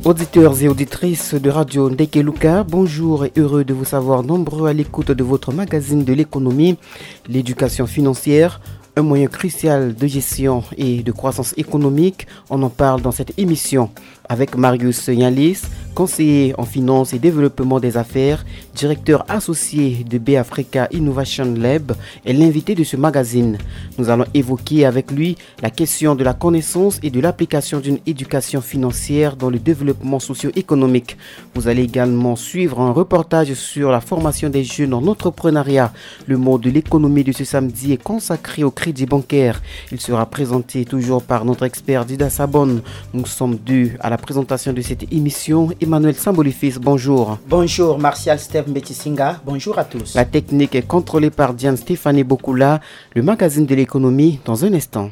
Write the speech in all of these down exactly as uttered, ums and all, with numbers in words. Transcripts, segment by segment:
Auditeurs et auditrices de Radio Ndekeluka, bonjour et heureux de vous savoir nombreux à l'écoute de votre magazine de l'économie, l'éducation financière, un moyen crucial de gestion et de croissance économique. On en parle dans cette émission avec Marius Yanlis, conseiller en finance et développement des affaires, directeur associé de B Africa Innovation Lab et l'invité de ce magazine. Nous allons évoquer avec lui la question de la connaissance et de l'application d'une éducation financière dans le développement socio-économique. Vous allez également suivre un reportage sur la formation des jeunes en entrepreneuriat. Le mot de l'économie de ce samedi est consacré au crédit bancaire. Il sera présenté toujours par notre expert Dida Sabon. Nous sommes deux à la présentation de cette émission. Emmanuel Sambolifis, bonjour. Bonjour Martial Steve Mbetisinga, bonjour à tous. La technique est contrôlée par Diane Stéphanie Bokula, le magazine de l'économie dans un instant.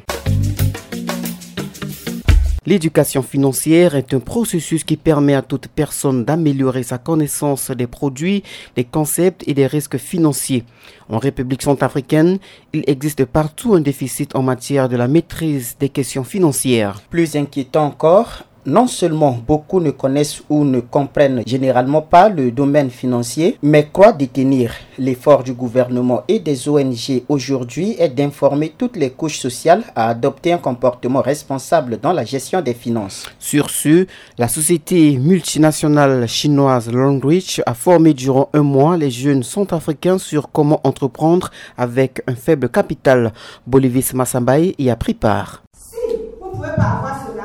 L'éducation financière est un processus qui permet à toute personne d'améliorer sa connaissance des produits, des concepts et des risques financiers. En République centrafricaine, il existe partout un déficit en matière de la maîtrise des questions financières. Plus inquiétant encore, non seulement beaucoup ne connaissent ou ne comprennent généralement pas le domaine financier, mais croient détenir. L'effort du gouvernement et des O N G aujourd'hui est d'informer toutes les couches sociales à adopter un comportement responsable dans la gestion des finances. Sur ce, la société multinationale chinoise Longrich a formé durant un mois les jeunes centrafricains sur comment entreprendre avec un faible capital. Bolivis Massambaye y a pris part. Si vous ne pouvez pas avoir cela,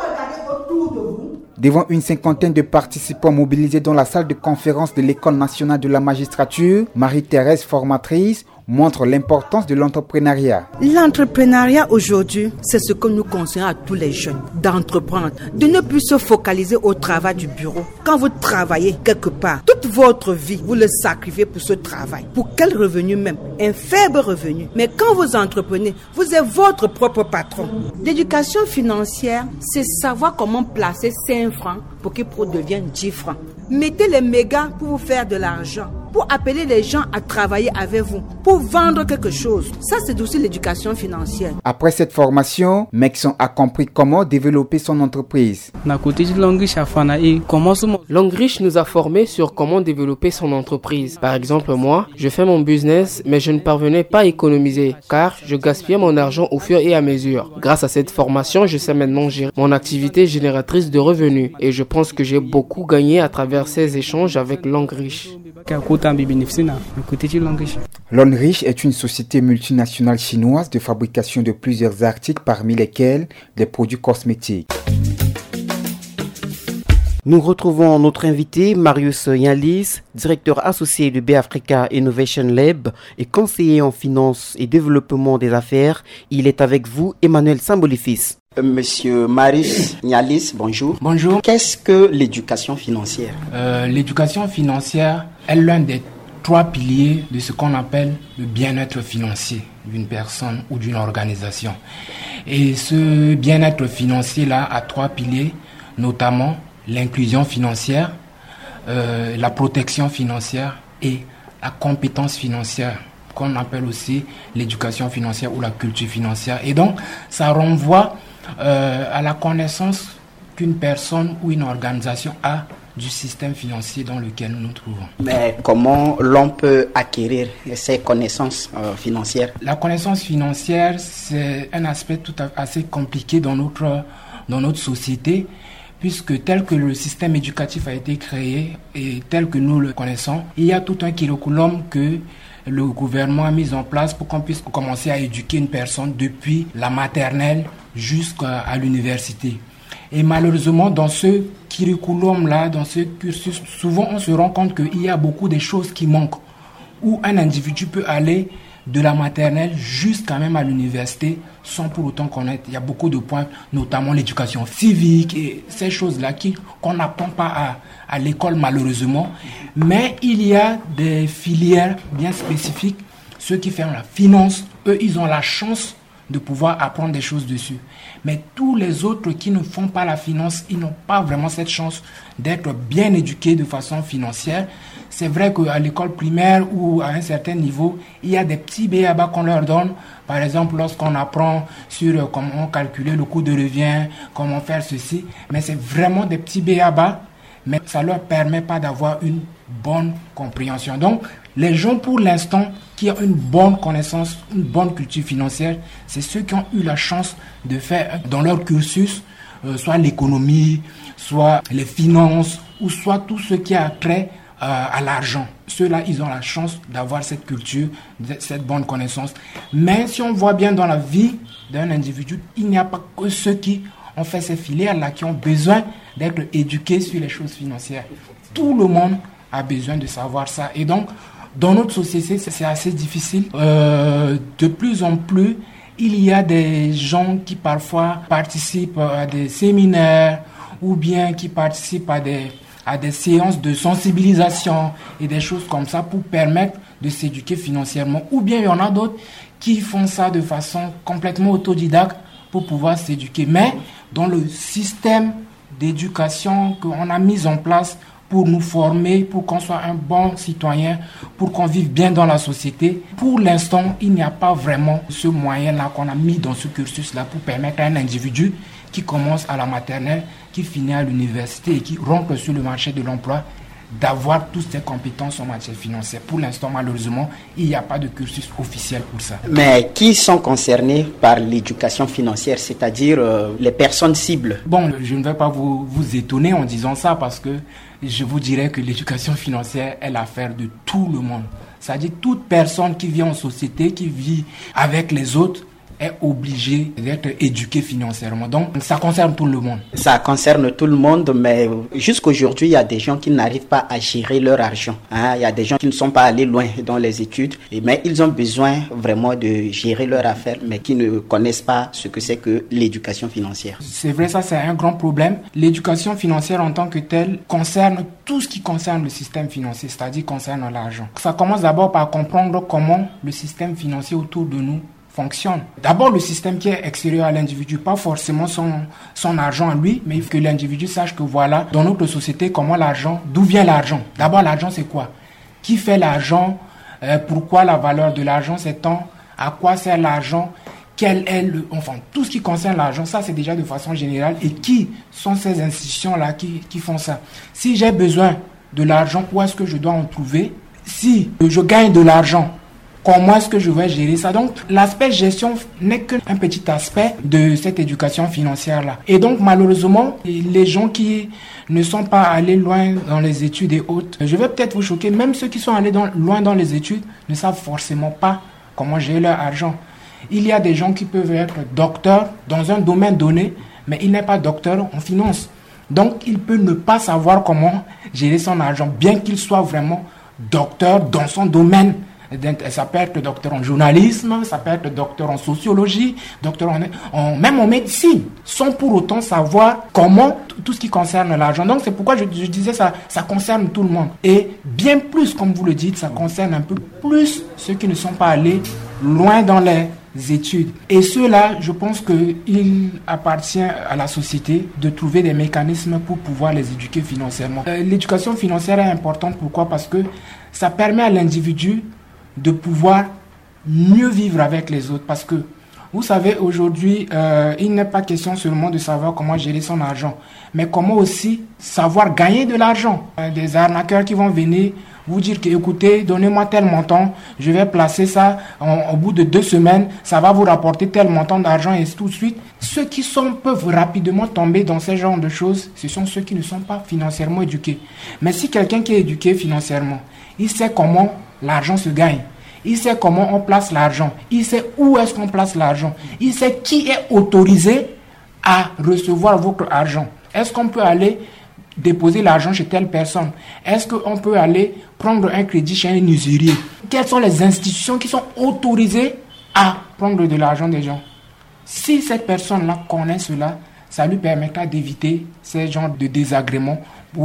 devant une cinquantaine de participants mobilisés dans la salle de conférence de l'École nationale de la magistrature, Marie-Thérèse, formatrice, montre l'importance de l'entrepreneuriat. L'entrepreneuriat aujourd'hui, c'est ce que nous conseillons à tous les jeunes, d'entreprendre, de ne plus se focaliser au travail du bureau. Quand vous travaillez quelque part, toute votre vie, vous le sacrifiez pour ce travail. Pour quel revenu même? Un faible revenu. Mais quand vous entreprenez, vous êtes votre propre patron. L'éducation financière, c'est savoir comment placer cinq francs pour qu'il devienne dix francs. Mettez les mégas pour vous faire de l'argent, pour appeler les gens à travailler avec vous, pour vendre quelque chose. Ça, c'est aussi l'éducation financière. Après cette formation, Mexon a compris comment développer son entreprise. Longrich nous a formés sur comment développer son entreprise. Par exemple, moi, je fais mon business, mais je ne parvenais pas à économiser, car je gaspillais mon argent au fur et à mesure. Grâce à cette formation, je sais maintenant gérer mon activité génératrice de revenus, et je pense que j'ai beaucoup gagné à travers ces échanges avec Longrich. Longrich est une société multinationale chinoise de fabrication de plusieurs articles, parmi lesquels des produits cosmétiques. Nous retrouvons notre invité, Marius Yanlis, directeur associé de B Africa Innovation Lab et conseiller en finance et développement des affaires. Il est avec vous, Emmanuel Sambolifis. Monsieur Marius Yanlis, bonjour. Bonjour. Qu'est-ce que l'éducation financière? euh, L'éducation financière est l'un des trois piliers de ce qu'on appelle le bien-être financier d'une personne ou d'une organisation. Et ce bien-être financier-là a trois piliers, notamment l'inclusion financière, euh, la protection financière et la compétence financière, qu'on appelle aussi l'éducation financière ou la culture financière. Et donc, ça renvoie euh, à la connaissance qu'une personne ou une organisation a du système financier dans lequel nous nous trouvons. Mais comment l'on peut acquérir ces connaissances euh, financières? La connaissance financière, c'est un aspect tout à fait assez compliqué dans notre, dans notre société, puisque tel que le système éducatif a été créé et tel que nous le connaissons, il y a tout un curriculum que le gouvernement a mis en place pour qu'on puisse commencer à éduquer une personne depuis la maternelle jusqu'à l'université. Et malheureusement, dans ce curriculum-là, dans ce cursus, souvent on se rend compte qu'il y a beaucoup de choses qui manquent, où un individu peut aller de la maternelle jusqu'à même à l'université sans pour autant connaître. Il y a beaucoup de points, notamment l'éducation civique et ces choses-là qui, qu'on n'apprend pas à, à l'école malheureusement. Mais il y a des filières bien spécifiques. Ceux qui font la finance, eux, ils ont la chance de pouvoir apprendre des choses dessus. Mais tous les autres qui ne font pas la finance, ils n'ont pas vraiment cette chance d'être bien éduqués de façon financière. C'est vrai qu'à l'école primaire ou à un certain niveau, il y a des petits B A B A qu'on leur donne. Par exemple, lorsqu'on apprend sur comment calculer le coût de revient, comment faire ceci. Mais c'est vraiment des petits B A B A, mais ça ne leur permet pas d'avoir une bonne compréhension. Donc, les gens, pour l'instant, qui ont une bonne connaissance, une bonne culture financière, c'est ceux qui ont eu la chance de faire dans leur cursus, euh, soit l'économie, soit les finances, ou soit tout ce qui a trait euh, à l'argent. Ceux-là, ils ont la chance d'avoir cette culture, cette bonne connaissance. Mais si on voit bien dans la vie d'un individu, il n'y a pas que ceux qui ont fait ces filières-là, qui ont besoin d'être éduqués sur les choses financières. Tout le monde a besoin de savoir ça. Et donc, dans notre société, c'est assez difficile. Euh, de plus en plus, il y a des gens qui parfois participent à des séminaires ou bien qui participent à des, à des séances de sensibilisation et des choses comme ça pour permettre de s'éduquer financièrement. Ou bien il y en a d'autres qui font ça de façon complètement autodidacte pour pouvoir s'éduquer. Mais dans le système d'éducation qu'on a mis en place pour nous former, pour qu'on soit un bon citoyen, pour qu'on vive bien dans la société. Pour l'instant, il n'y a pas vraiment ce moyen-là qu'on a mis dans ce cursus-là pour permettre à un individu qui commence à la maternelle, qui finit à l'université et qui rentre sur le marché de l'emploi, d'avoir toutes ces compétences en matière financière. Pour l'instant, malheureusement, il n'y a pas de cursus officiel pour ça. Mais qui sont concernés par l'éducation financière, c'est-à-dire euh, les personnes cibles? Bon, je ne vais pas vous, vous étonner en disant ça parce que je vous dirais que l'éducation financière est l'affaire de tout le monde. C'est-à-dire toute personne qui vit en société, qui vit avec les autres, est obligé d'être éduqué financièrement. Donc, ça concerne tout le monde. Ça concerne tout le monde, mais jusqu'aujourd'hui, il y a des gens qui n'arrivent pas à gérer leur argent. Hein? Il y a des gens qui ne sont pas allés loin dans les études, mais ils ont besoin vraiment de gérer leur affaire, mais qui ne connaissent pas ce que c'est que l'éducation financière. C'est vrai, ça c'est un grand problème. L'éducation financière en tant que telle concerne tout ce qui concerne le système financier, c'est-à-dire concerne l'argent. Ça commence d'abord par comprendre comment le système financier autour de nous fonctionne. D'abord, le système qui est extérieur à l'individu, pas forcément son, son argent à lui, mais il faut que l'individu sache que voilà, dans notre société, comment l'argent, d'où vient l'argent. D'abord, l'argent, c'est quoi? Qui fait l'argent? euh, Pourquoi la valeur de l'argent s'étend? À quoi sert l'argent? Quel est le... Enfin, tout ce qui concerne l'argent, ça, c'est déjà de façon générale. Et qui sont ces institutions-là qui, qui font ça? Si j'ai besoin de l'argent, où est-ce que je dois en trouver? Si je gagne de l'argent, comment est-ce que je vais gérer ça? Donc, l'aspect gestion n'est qu'un petit aspect de cette éducation financière-là. Et donc, malheureusement, les gens qui ne sont pas allés loin dans les études et autres, je vais peut-être vous choquer, même ceux qui sont allés dans, loin dans les études ne savent forcément pas comment gérer leur argent. Il y a des gens qui peuvent être docteurs dans un domaine donné, mais il n'est pas docteur en finance. Donc, il peut ne pas savoir comment gérer son argent, bien qu'il soit vraiment docteur dans son domaine. Ça peut être docteur en journalisme, ça peut être docteur en sociologie, docteur en, en, même en médecine, sans pour autant savoir comment tout ce qui concerne l'argent. Donc c'est pourquoi je, je disais ça, ça concerne tout le monde. Et bien plus, comme vous le dites, ça concerne un peu plus ceux qui ne sont pas allés loin dans les études. Et ceux-là, je pense qu'il appartient à la société de trouver des mécanismes pour pouvoir les éduquer financièrement. Euh, l'éducation financière est importante, pourquoi? Parce que ça permet à l'individu de pouvoir mieux vivre avec les autres. Parce que, vous savez, aujourd'hui, euh, il n'est pas question seulement de savoir comment gérer son argent, mais comment aussi savoir gagner de l'argent. Euh, des arnaqueurs qui vont venir vous dire que, écoutez, donnez-moi tel montant, je vais placer ça, en, au bout de deux semaines, ça va vous rapporter tel montant d'argent et tout de suite. Ceux qui sont, peuvent rapidement tomber dans ce genre de choses, ce sont ceux qui ne sont pas financièrement éduqués. Mais si quelqu'un qui est éduqué financièrement, il sait comment l'argent se gagne, il sait comment on place l'argent, il sait où est-ce qu'on place l'argent, il sait qui est autorisé à recevoir votre argent. Est-ce qu'on peut aller déposer l'argent chez telle personne? Est-ce qu'on peut aller prendre un crédit chez un usurier? Quelles sont les institutions qui sont autorisées à prendre de l'argent des gens? Si cette personne-là connaît cela, ça lui permettra d'éviter ces genres de désagréments où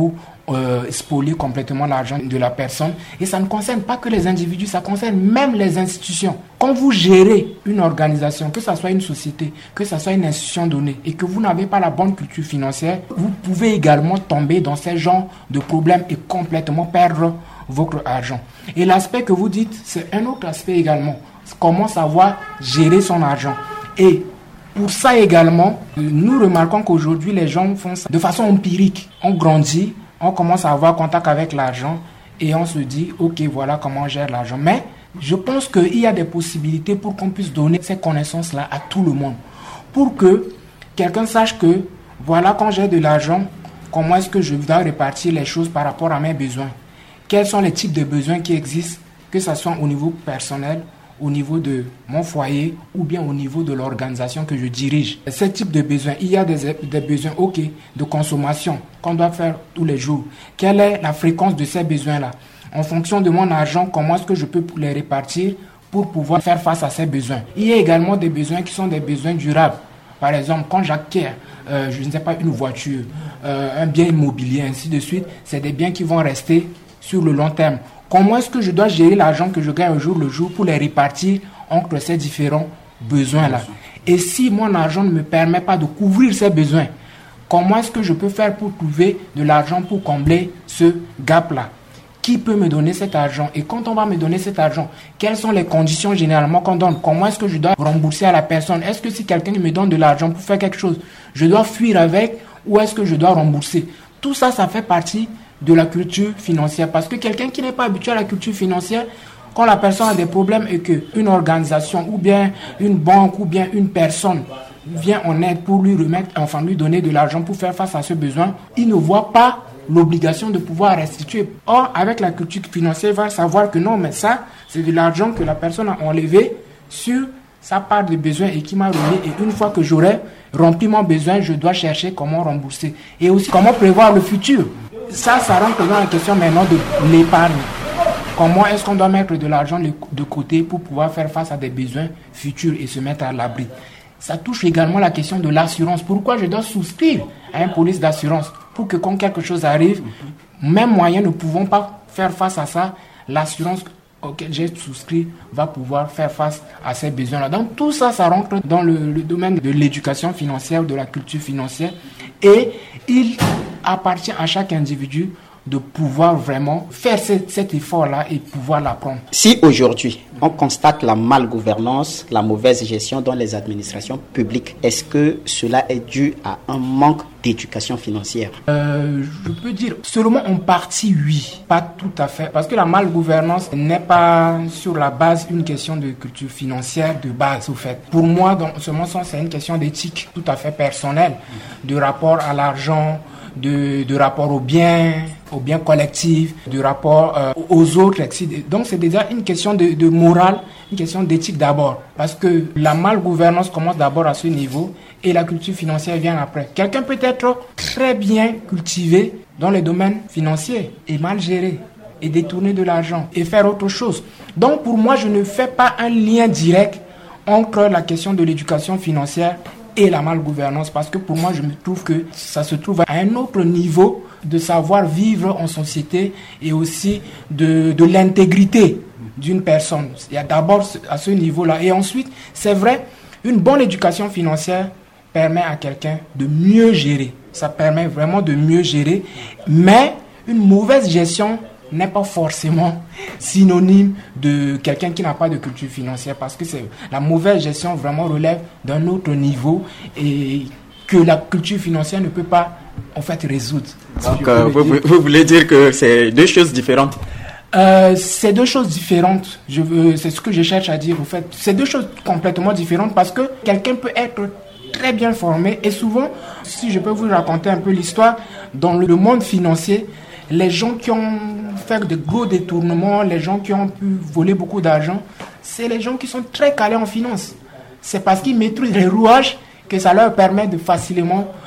euh, spolier complètement l'argent de la personne. Et ça ne concerne pas que les individus, ça concerne même les institutions. Quand vous gérez une organisation, que ce soit une société, que ce soit une institution donnée, et que vous n'avez pas la bonne culture financière, vous pouvez également tomber dans ces genres de problèmes et complètement perdre votre argent. Et l'aspect que vous dites, c'est un autre aspect également. Comment savoir gérer son argent. Et pour ça également, nous remarquons qu'aujourd'hui, les gens font ça de façon empirique. On grandit, on commence à avoir contact avec l'argent et on se dit, ok, voilà comment on gère l'argent. Mais je pense qu'il y a des possibilités pour qu'on puisse donner ces connaissances-là à tout le monde. Pour que quelqu'un sache que, voilà, quand j'ai de l'argent, comment est-ce que je dois répartir les choses par rapport à mes besoins. Quels sont les types de besoins qui existent, que ce soit au niveau personnel, au niveau de mon foyer ou bien au niveau de l'organisation que je dirige. Ce type de besoins, il y a des, des besoins ok, de consommation qu'on doit faire tous les jours. Quelle est la fréquence de ces besoins-là? En fonction de mon argent, comment est-ce que je peux les répartir pour pouvoir faire face à ces besoins? Il y a également des besoins qui sont des besoins durables. Par exemple, quand j'acquiers, euh, je ne sais pas, une voiture, euh, un bien immobilier, ainsi de suite, c'est des biens qui vont rester sur le long terme. Comment est-ce que je dois gérer l'argent que je gagne au jour le jour pour les répartir entre ces différents besoins-là? Et si mon argent ne me permet pas de couvrir ces besoins, comment est-ce que je peux faire pour trouver de l'argent pour combler ce gap-là? Qui peut me donner cet argent? Et quand on va me donner cet argent, quelles sont les conditions généralement qu'on donne? Comment est-ce que je dois rembourser à la personne? Est-ce que si quelqu'un me donne de l'argent pour faire quelque chose, je dois fuir avec ou est-ce que je dois rembourser? Tout ça, ça fait partie de la culture financière. Parce que quelqu'un qui n'est pas habitué à la culture financière, quand la personne a des problèmes et qu'une organisation ou bien une banque ou bien une personne vient en aide pour lui remettre, enfin lui donner de l'argent pour faire face à ce besoin, il ne voit pas l'obligation de pouvoir restituer. Or, avec la culture financière, il va savoir que non, mais ça, c'est de l'argent que la personne a enlevé sur sa part de besoin et qui m'a remis. Et une fois que j'aurai rempli mon besoin, je dois chercher comment rembourser. Et aussi, comment prévoir le futur. Ça, ça rentre dans la question maintenant de l'épargne. Comment est-ce qu'on doit mettre de l'argent de côté pour pouvoir faire face à des besoins futurs et se mettre à l'abri? Ça touche également la question de l'assurance. Pourquoi je dois souscrire à un police d'assurance? Pour que quand quelque chose arrive, même moyens ne pouvant pas faire face à ça, l'assurance auquel j'ai souscrit va pouvoir faire face à ces besoins-là. Donc tout ça, ça rentre dans le, le domaine de l'éducation financière, de la culture financière. Et il appartient à chaque individu de pouvoir vraiment faire cet, cet effort-là et pouvoir l'apprendre. Si aujourd'hui, on constate la malgouvernance, la mauvaise gestion dans les administrations publiques, est-ce que cela est dû à un manque d'éducation financière? euh, Je peux dire seulement en partie oui, pas tout à fait. Parce que la malgouvernance n'est pas sur la base une question de culture financière de base au fait. Pour moi, dans ce sens, c'est une question d'éthique tout à fait personnelle, de rapport à l'argent, de, de rapport aux biens, aux biens collectifs, de rapport euh, aux autres. Donc c'est déjà une question de, de morale, une question d'éthique d'abord. Parce que la malgouvernance commence d'abord à ce niveau et la culture financière vient après. Quelqu'un peut être très bien cultivé dans les domaines financiers et mal géré et détourner de l'argent et faire autre chose. Donc pour moi, je ne fais pas un lien direct entre la question de l'éducation financière et la malgouvernance, parce que pour moi, je me trouve que ça se trouve à un autre niveau de savoir vivre en société et aussi de, de l'intégrité d'une personne. Il y a d'abord à ce niveau-là. Et ensuite, c'est vrai, une bonne éducation financière permet à quelqu'un de mieux gérer. Ça permet vraiment de mieux gérer. Mais une mauvaise gestion n'est pas forcément synonyme de quelqu'un qui n'a pas de culture financière, parce que c'est, la mauvaise gestion vraiment relève d'un autre niveau et que la culture financière ne peut pas en fait résoudre. Donc euh, vous, vous voulez dire que c'est deux choses différentes? Euh, c'est deux choses différentes. Je veux, c'est ce que je cherche à dire. En fait, c'est deux choses complètement différentes parce que quelqu'un peut être très bien formé et souvent, si je peux vous raconter un peu l'histoire, dans le monde financier, les gens qui ont fait de gros détournements, les gens qui ont pu voler beaucoup d'argent, c'est les gens qui sont très calés en finance. C'est parce qu'ils maîtrisent les rouages que ça leur permet de facilement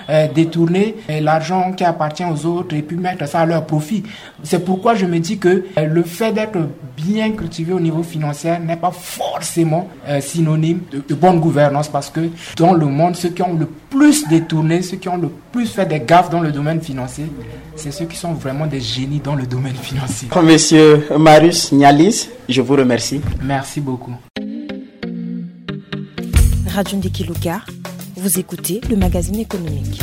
euh, détourner euh, l'argent qui appartient aux autres et puis mettre ça à leur profit. C'est pourquoi je me dis que euh, le fait d'être bien cultivé au niveau financier n'est pas forcément euh, synonyme de, de bonne gouvernance, parce que dans le monde, ceux qui ont le plus détourné, ceux qui ont le plus fait des gaffes dans le domaine financier, c'est ceux qui sont vraiment des génies dans le domaine financier. Monsieur Marius Nialis, je vous remercie. Merci beaucoup. Radio Ndeki Luka, vous écoutez le magazine économique.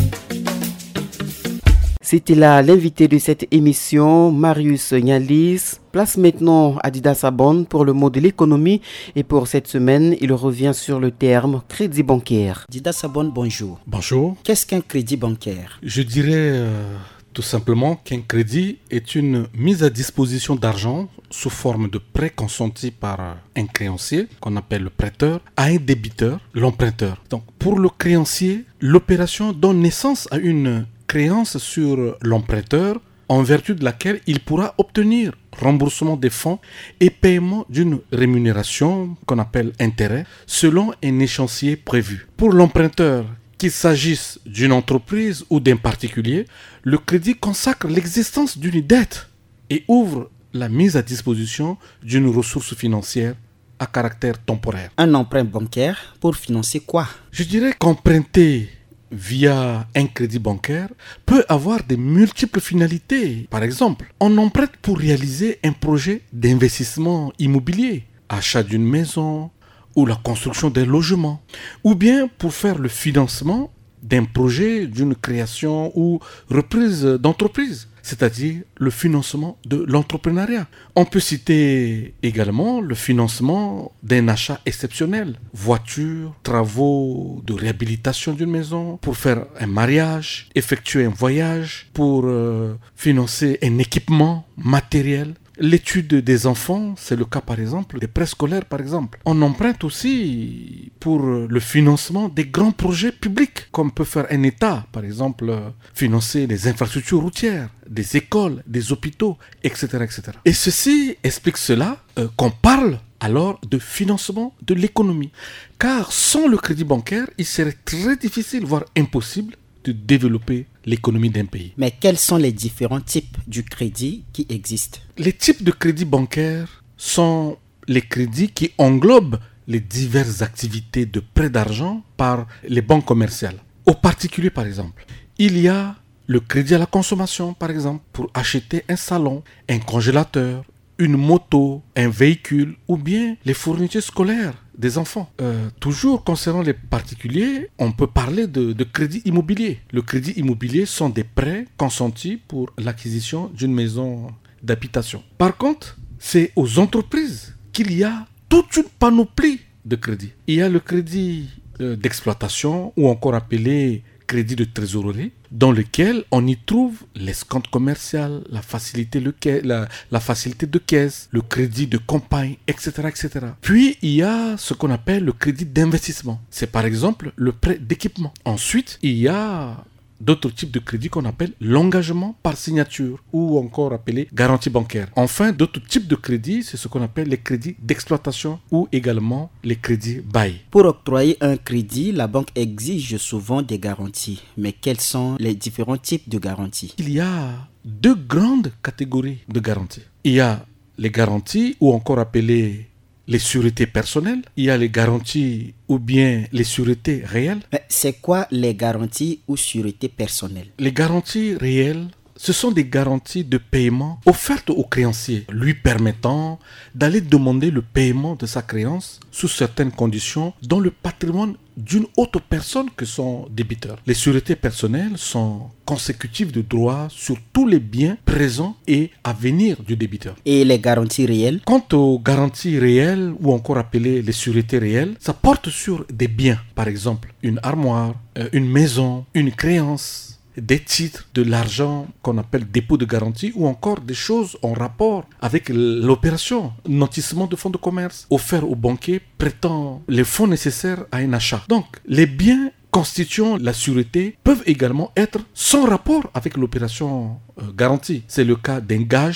C'était là l'invité de cette émission, Marius Nialis. Place maintenant à Dida Sabon pour le mot de l'économie. Et pour cette semaine, il revient sur le terme crédit bancaire. Dida Sabon, bonjour. Bonjour. Qu'est-ce qu'un crédit bancaire? Je dirais euh, tout simplement qu'un crédit est une mise à disposition d'argent sous forme de prêt consenti par un créancier, qu'on appelle le prêteur, à un débiteur, l'emprunteur. Donc pour le créancier, l'opération donne naissance à une créance sur l'emprunteur, en vertu de laquelle il pourra obtenir remboursement des fonds et paiement d'une rémunération qu'on appelle intérêt selon un échéancier prévu. Pour l'emprunteur, qu'il s'agisse d'une entreprise ou d'un particulier, le crédit consacre l'existence d'une dette et ouvre la mise à disposition d'une ressource financière à caractère temporaire. Un emprunt bancaire pour financer quoi? Je dirais qu'emprunter via un crédit bancaire peut avoir de multiples finalités. Par exemple, on emprunte pour réaliser un projet d'investissement immobilier, achat d'une maison ou la construction d'un logement, ou bien pour faire le financement d'un projet, d'une création ou reprise d'entreprise, c'est-à-dire le financement de l'entrepreneuriat. On peut citer également le financement d'un achat exceptionnel, voiture, travaux de réhabilitation d'une maison, pour faire un mariage, effectuer un voyage, pour euh, financer un équipement matériel. L'étude des enfants, c'est le cas par exemple des préscolaires par exemple. On emprunte aussi pour le financement des grands projets publics, comme peut faire un État, par exemple financer les infrastructures routières, des écoles, des hôpitaux, et cetera et cetera. Et ceci explique cela euh, qu'on parle alors de financement de l'économie. Car sans le crédit bancaire, il serait très difficile, voire impossible, de développer l'économie d'un pays. Mais quels sont les différents types du crédit qui existent? Les types de crédits bancaires sont les crédits qui englobent les diverses activités de prêt d'argent par les banques commerciales. Aux particuliers, par exemple, il y a le crédit à la consommation, par exemple, pour acheter un salon, un congélateur, une moto, un véhicule ou bien les fournitures scolaires des enfants. Euh, toujours concernant les particuliers, on peut parler de, de crédit immobilier. Le crédit immobilier sont des prêts consentis pour l'acquisition d'une maison d'habitation. Par contre, c'est aux entreprises qu'il y a toute une panoplie de crédits. Il y a le crédit euh, d'exploitation ou encore appelé crédit de trésorerie, dans lequel on y trouve l'escompte commercial, la facilité, le ca- la, la facilité de caisse, le crédit de campagne, et cetera, et cetera. Puis, il y a ce qu'on appelle le crédit d'investissement. C'est par exemple le prêt d'équipement. Ensuite, il y a d'autres types de crédits qu'on appelle l'engagement par signature ou encore appelé garantie bancaire. Enfin, d'autres types de crédits, c'est ce qu'on appelle les crédits d'exploitation ou également les crédits bail. Pour octroyer un crédit, la banque exige souvent des garanties. Mais quels sont les différents types de garanties? Il y a deux grandes catégories de garanties. Il y a les garanties ou encore appelées les sûretés personnelles, il y a les garanties ou bien les sûretés réelles. Mais c'est quoi les garanties ou sûretés personnelles? Les garanties réelles, ce sont des garanties de paiement offertes au créancier, lui permettant d'aller demander le paiement de sa créance sous certaines conditions dans le patrimoine d'une autre personne que son débiteur. Les sûretés personnelles sont consécutives de droit sur tous les biens présents et à venir du débiteur. Et les garanties réelles? Quant aux garanties réelles ou encore appelées les sûretés réelles, ça porte sur des biens, par exemple une armoire, une maison, une créance, des titres, de l'argent qu'on appelle dépôt de garantie ou encore des choses en rapport avec l'opération notissement de fonds de commerce offert au banquier prêtant les fonds nécessaires à un achat. Donc, les biens constituant la sûreté peuvent également être sans rapport avec l'opération euh, garantie. C'est le cas d'un gage,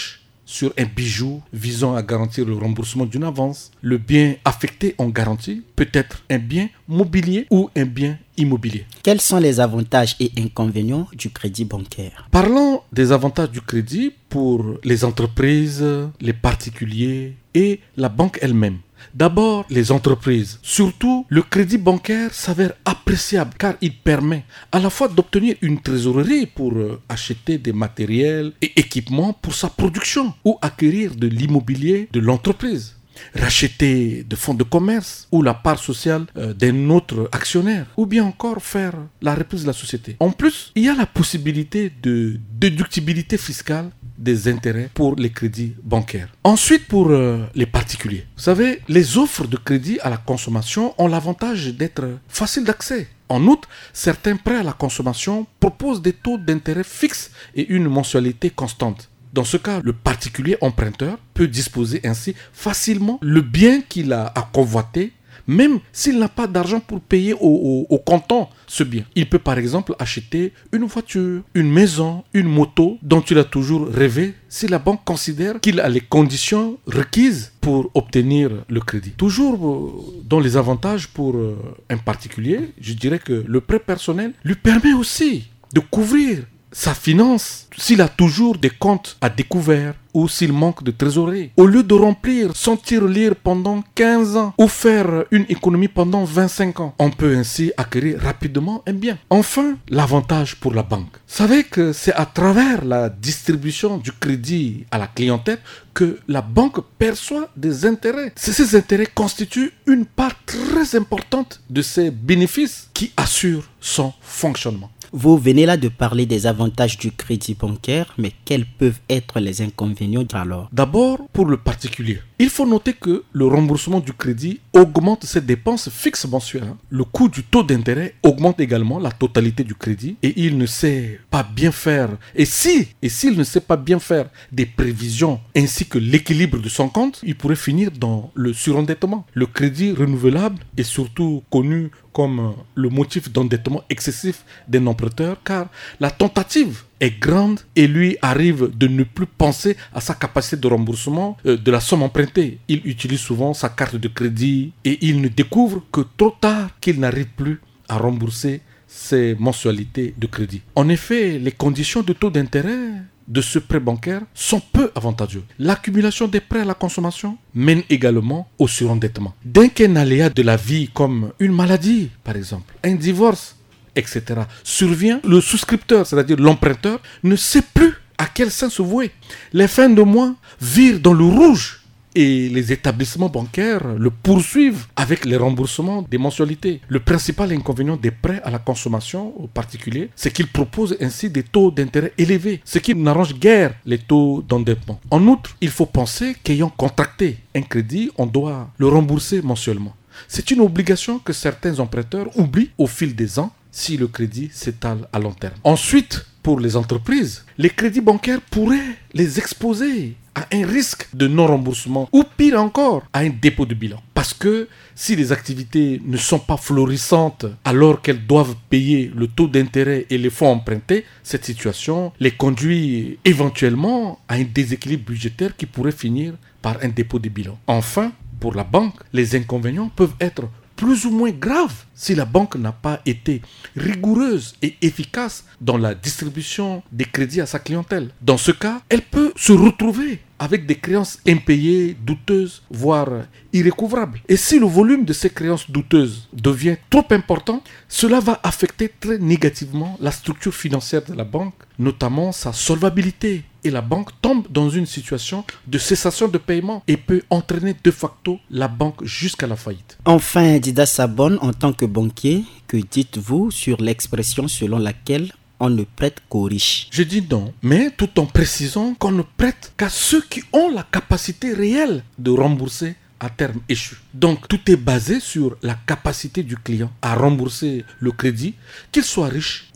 sur un bijou visant à garantir le remboursement d'une avance. Le bien affecté en garantie peut être un bien mobilier ou un bien immobilier. Quels sont les avantages et inconvénients du crédit bancaire? Parlons des avantages du crédit pour les entreprises, les particuliers et la banque elle-même. D'abord, les entreprises. Surtout, le crédit bancaire s'avère appréciable car il permet à la fois d'obtenir une trésorerie pour euh, acheter des matériels et équipements pour sa production ou acquérir de l'immobilier de l'entreprise, racheter de fonds de commerce ou la part sociale euh, d'un autre actionnaire, ou bien encore faire la reprise de la société. En plus, il y a la possibilité de déductibilité fiscale des intérêts pour les crédits bancaires. Ensuite, pour euh, les particuliers. Vous savez, les offres de crédit à la consommation ont l'avantage d'être faciles d'accès. En outre, certains prêts à la consommation proposent des taux d'intérêt fixes et une mensualité constante. Dans ce cas, le particulier emprunteur peut disposer ainsi facilement le bien qu'il a à convoiter, même s'il n'a pas d'argent pour payer au, au, au comptant ce bien. Il peut par exemple acheter une voiture, une maison, une moto dont il a toujours rêvé si la banque considère qu'il a les conditions requises pour obtenir le crédit. Toujours dans les avantages pour un particulier, je dirais que le prêt personnel lui permet aussi de couvrir sa finance s'il a toujours des comptes à découvert ou s'il manque de trésorerie. Au lieu de remplir son tirelire pendant quinze ans ou faire une économie pendant vingt-cinq ans, on peut ainsi acquérir rapidement un bien. Enfin, l'avantage pour la banque. Vous savez que c'est à travers la distribution du crédit à la clientèle que la banque perçoit des intérêts. Ces intérêts constituent une part très importante de ses bénéfices qui assurent son fonctionnement. Vous venez là de parler des avantages du crédit bancaire, mais quels peuvent être les inconvénients alors? D'abord, pour le particulier, il faut noter que le remboursement du crédit augmente ses dépenses fixes mensuelles. Le coût du taux d'intérêt augmente également la totalité du crédit et il ne sait pas bien faire. Et si, et s'il ne sait pas bien faire des prévisions ainsi que l'équilibre de son compte, il pourrait finir dans le surendettement. Le crédit renouvelable est surtout connu comme le motif d'endettement excessif d'un emprunteur car la tentative est grande et lui arrive de ne plus penser à sa capacité de remboursement euh, de la somme empruntée. Il utilise souvent sa carte de crédit et il ne découvre que trop tard qu'il n'arrive plus à rembourser ses mensualités de crédit. En effet, les conditions de taux d'intérêt de ce prêt bancaire sont peu avantageux. L'accumulation des prêts à la consommation mène également au surendettement. Dès qu'un aléa de la vie comme une maladie, par exemple, un divorce, et cetera survient, le souscripteur, c'est-à-dire l'emprunteur, ne sait plus à quel sens se vouer. Les fins de mois virent dans le rouge et les établissements bancaires le poursuivent avec les remboursements des mensualités. Le principal inconvénient des prêts à la consommation, au particulier, c'est qu'ils proposent ainsi des taux d'intérêt élevés, ce qui n'arrange guère les taux d'endettement. En outre, il faut penser qu'ayant contracté un crédit, on doit le rembourser mensuellement. C'est une obligation que certains emprunteurs oublient au fil des ans si le crédit s'étale à long terme. Ensuite, pour les entreprises, les crédits bancaires pourraient les exposer à un risque de non-remboursement ou pire encore, à un dépôt de bilan. Parce que si les activités ne sont pas florissantes alors qu'elles doivent payer le taux d'intérêt et les fonds empruntés, cette situation les conduit éventuellement à un déséquilibre budgétaire qui pourrait finir par un dépôt de bilan. Enfin, pour la banque, les inconvénients peuvent être plus ou moins grave si la banque n'a pas été rigoureuse et efficace dans la distribution des crédits à sa clientèle. Dans ce cas, elle peut se retrouver avec des créances impayées, douteuses, voire irrécouvrables. Et si le volume de ces créances douteuses devient trop important, cela va affecter très négativement la structure financière de la banque, notamment sa solvabilité. Et la banque tombe dans une situation de cessation de paiement et peut entraîner de facto la banque jusqu'à la faillite. Enfin, Dida Sabon, en tant que banquier, que dites-vous sur l'expression selon laquelle on ne prête qu'aux riches? Je dis non, mais tout en précisant qu'on ne prête qu'à ceux qui ont la capacité réelle de rembourser à terme échu. Donc tout est basé sur la capacité du client à rembourser le crédit, qu'il soit riche ou pas.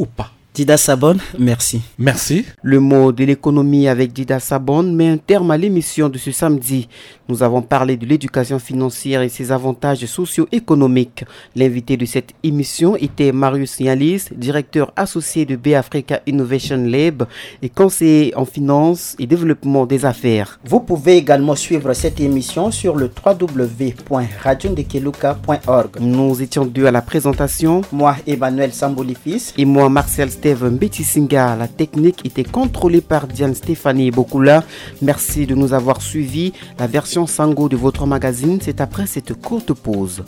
Dida Sabon, merci. Merci. Le mot de l'économie avec Dida Sabon met un terme à l'émission de ce samedi. Nous avons parlé de l'éducation financière et ses avantages socio-économiques. L'invité de cette émission était Marius Nialis, directeur associé de B-Africa Innovation Lab et conseiller en finance et développement des affaires. Vous pouvez également suivre cette émission sur le w w w point radio ndekeluka point org. Nous étions deux à la présentation. Moi, Emmanuel Sambouli-Fils. Et moi, Martial Steve Mbetisinga. La technique était contrôlée par Diane Stéphanie Bokula. Merci de nous avoir suivis. La version Sango de votre magazine, c'est après cette courte pause.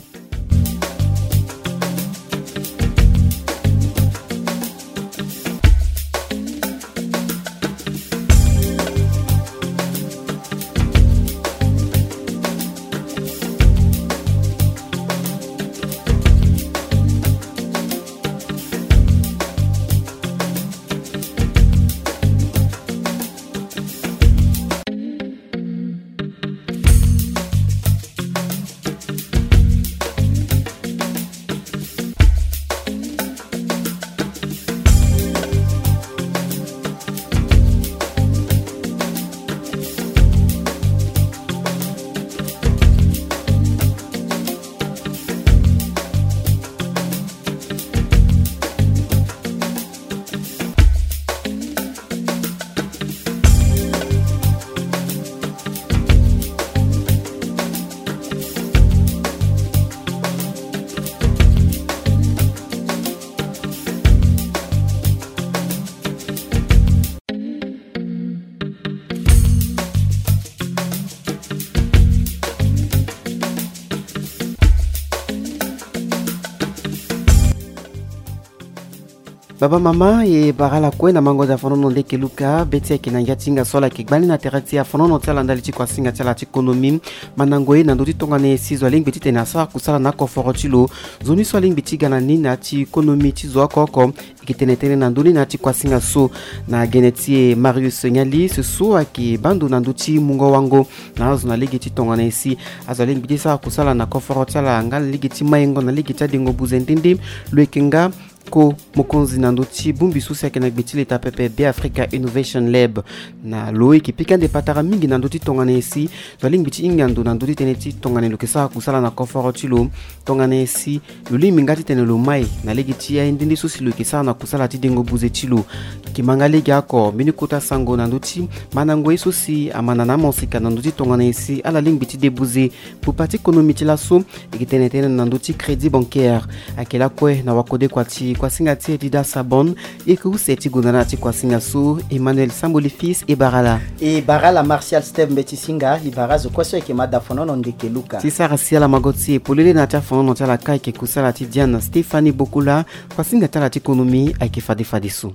Baba mama e barala kwenda mango za fonono ndeke luka beti kinanga tinga sola kibali na terati ya fonono tsala ndali chikwa singa tsala chikonomi manango e na ndoti tongane sizo ling beti tena sa kusala na koforotilo zoni so ling beti gana ni na chikonomi chizo akoko ikitenetene na ndoli na chikwa singa so na geneti Marius Nialis so aki bandu na nduti mungo wango na zo na ligeti tongane si azaling beti sa kusala na koforotala ngal ligeti mayengo na ligeti dingo buzendinde lwekinga ko mokonzi na ndoti bumbi susi akena gbeti leta pepe B-Africa Innovation Lab na loe ki pikande patara mingi na ndoti tongane esi zaling biti ingando na ndoti teneti tongane lokesa kusala na koforotilo tongane esi luli mingati tenelo mai na legiti ya ndindi susi lokesa na kusala ti dengo buzetilo kimanga legi ako mini kota sango na ndoti manango esusi amana na monsika na ndoti tongane esi ala ling biti debuze pour parti économique la so ikitenetene na ndoti crédit bancaire akela kwe na wakode kwati kwa singa tie Dida Sabon et que vous êtes gonana ti kwa singa so Emmanuel Sambouli-Fils et Barala et Barala Martial Steve Mbetisinga ibara zo kwaso ke mada fonono ndeke luka ti sara siala magoti polele na ta fonono ta la kai ke kusala ti Diana Stéphanie Bokula kwa singa ta la ti économie ai ke fade fade so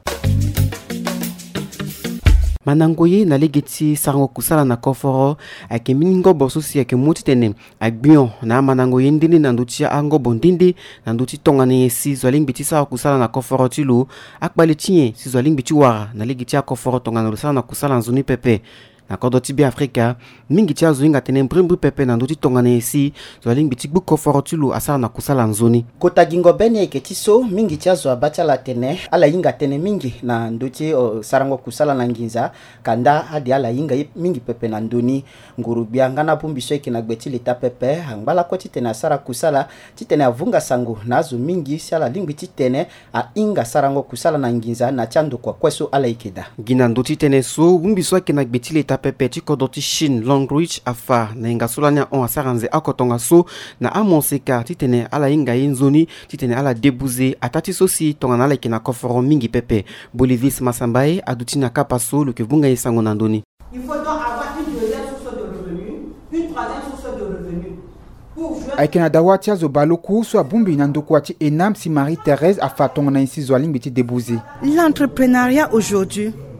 manangoye na legeti sarango kusala na koforo ake miningo bosusi ake mutitene agbion na manangoye ndinde na nduti ango bondinde na nduti tongane si zoling biti sa kusala na koforo tilo akbale tinye si zoling biti wara na legeti a koforo tongana lusala na kusala nzuni pepe na kodoti B-Africa mingi tia zoinga tene mbrembri pepe na nduti tongane esi zoling biti gbu koforo tilo asala na kusala nzuni kota gingo bene eketiso mingi tia zo abacha la tene ala inga tene mingi na nduti o, sarango kusala na nginza kanda hadi ala inga mingi pepe na ndoni ngurubia ngana bumbiso eki na gbeti leta pepe angbala ko titene sara kusala titene avunga sango nazo mingi siala lingbi titene a inga sarango kusala na nginza na chando kwa kweso ala ikeda gina nduti tene so bumbiso eki na gbeti leta pepe ti kodoti Chine Longreach afa na inga solanya on asaranze akotonga so na amonseka titene ala inga yenzoni titene ala debuze atati sosi tonga na leki na koforo mingi pepe Bolivis Masambaye aduti na kapaso le kebunga yesango na ndoni. Il faut donc avoir une deuxième source de revenus, une troisième source de revenus. Aikena dawatia zo baloku so abumbi na ndokwati enam si Marie-Thérèse afa tonga na isi zo alingbiti debuze. L'entrepreneuriat aujourd'hui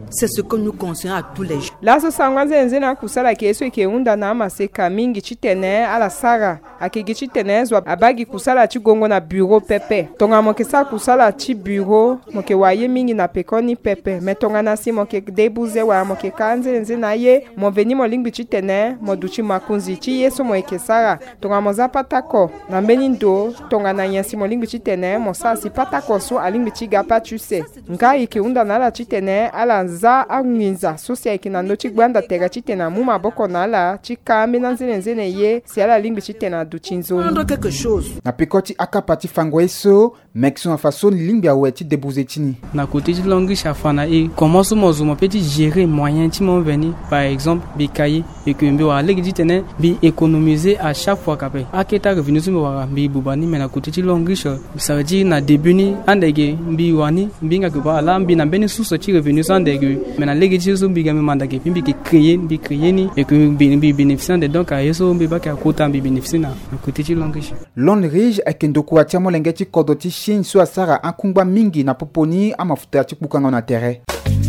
c'est ce que nous conseillons à tous les jeunes. Là, ce sangwa zenzena kusala keso ke unda na maseka mingi chitene ala sara akegi chitene zwa abagi kusala chigongo na bureau pepe. Tonga moke sa kusala chi bureau moke waye mingi na pekoni pepe. Metonga na si moke debuze wa moke kanze nzena ye mo veni mo lingbi chitene mo duchi makunzi chi yeso mo ekesara. Tonga mo zapatako na mbeni ndo tonga na nyasi mo lingbi chitene mo sa si patako so alingbi chigapa chuse. Nga ike unda na la chitene ala za anginza sosia ikinando chigwanda tega chitena muma boko nala chikambe na nzene nzene ye si ala lingbi chitena du chinzoni quelque chose na pikoti akapati fangweso mexon façon lingbi aweti debuzetini na côté de langue chafana et comment so mozo mo petit gérer moyen ti mon venir par exemple bi kaye et que mbi wa legi chitene bi économiser à chaque fois qu'après aketa revenu so wa bi bubani mais na côté de langue ça veut dire na début ni andege mbi wani mbinga que ba la mbi na beni sous ti revenu sans dege mais na legi ti so mbi ga me mandake mbi ki créer mbi créer ni et que mbi bénéficiant de donc à yeso mbi ba ka kota mbi bénéficier na côté de langue Lon rige akendoko atia molengeti kodoti shin so asara ankungba mingi na poponi amafuta chikukanga na terre.